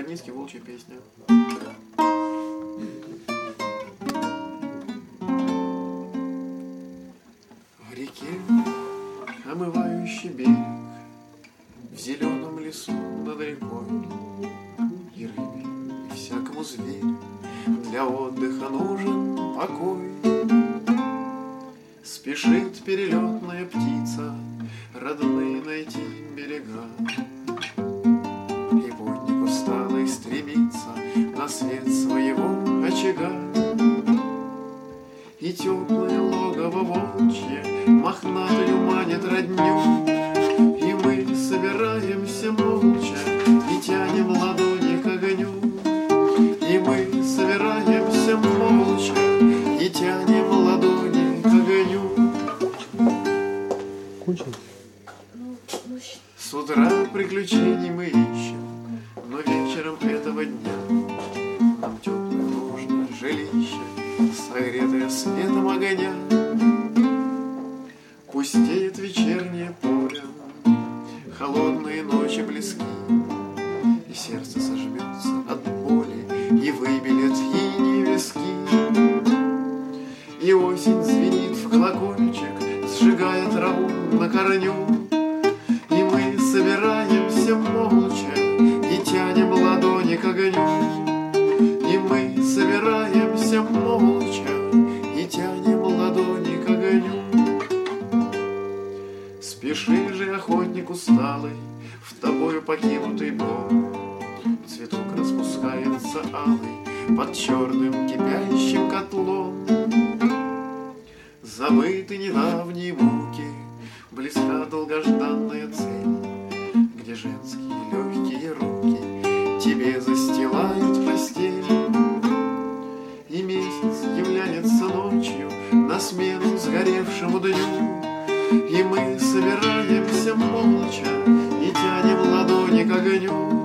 Бродницкий, «Волчья песня». В реке, омывающий берег, в зеленом лесу над рекой, и рыбе, и всякому зверю для отдыха нужен покой. Спешит перелетная птица родные найти берега, и путник усталый стремится на свет своего очага. И теплое логово волчье мохнатую манит родню, и мы собираемся молча и тянем ладони к огню. И мы собираемся молча и тянем ладони к огню. С утра приключений мы ищем, но вечером этого дня нам теплое нужно жилище, согретое светом огня. Пустеет вечернее поле, холодные ночи близки, и сердце сожмется от боли, и выбелит иней виски. И осень звенит в колокольчик, сжигая траву на корню, и мы собираемся молча и тянем ладони к огню. И мы собираемся молча и тянем ладони к огню. Спеши же, охотник усталый, в тобою покинутый дом. Цветок распускается алый под черным кипящим котлом. Забыты недавние муки, близка долгожданная цель, где женские легкие руки тебе застилают постель. И месяц является ночью на смену сгоревшему дню, и мы собираемся молча и тянем ладони к огню.